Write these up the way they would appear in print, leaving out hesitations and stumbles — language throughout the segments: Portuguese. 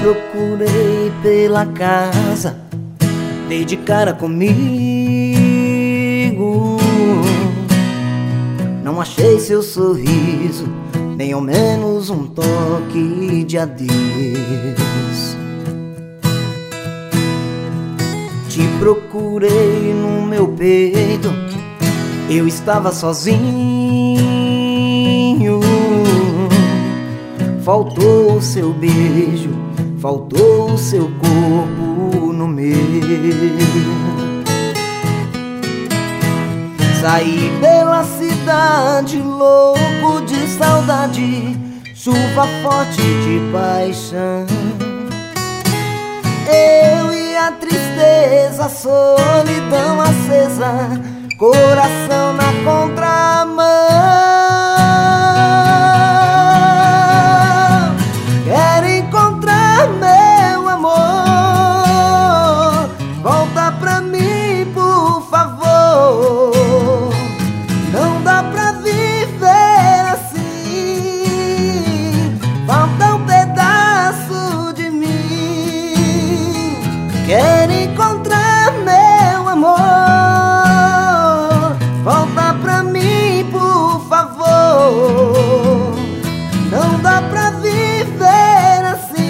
procurei pela casa, dei de cara comigo. Não achei seu sorriso, nem ao menos um toque de adeus. Te procurei no meu peito, eu estava sozinho. Faltou o seu beijo, faltou o seu corpo no meu. Saí pela cidade louco de saudade, chuva forte de paixão. Eu e a tristeza, solidão acesa, coração na contramão. Quero encontrar meu amor, volta pra mim, por favor. Não dá pra viver assim, falta um pedaço de mim. Quero encontrar meu amor, volta pra mim, por favor. Não dá pra viver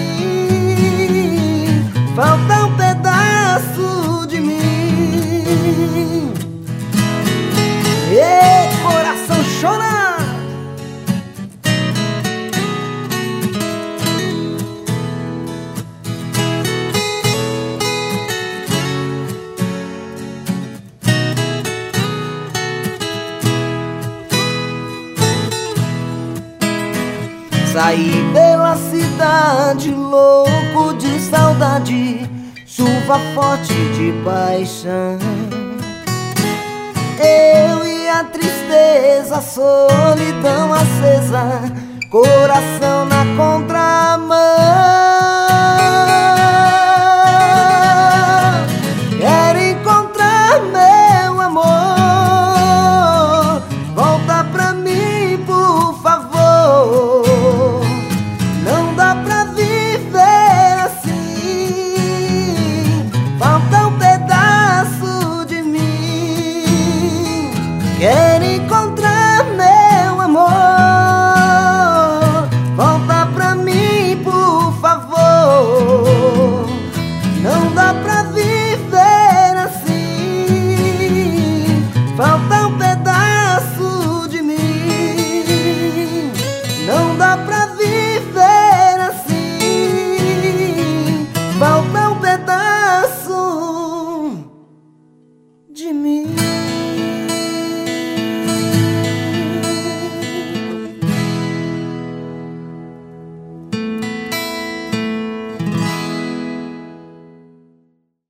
assim, falta um pedaço de mim. Ei, coração chorando. Saí pela cidade louco de saudade, chuva forte de paixão. Eu e a tristeza, solidão acesa, coração na contramão. Quero encontrar meu amor, volta pra mim, por favor. Não dá pra viver assim, falta um pedaço de mim. Quero encontrar meu amor, volta pra mim, por favor. Não dá pra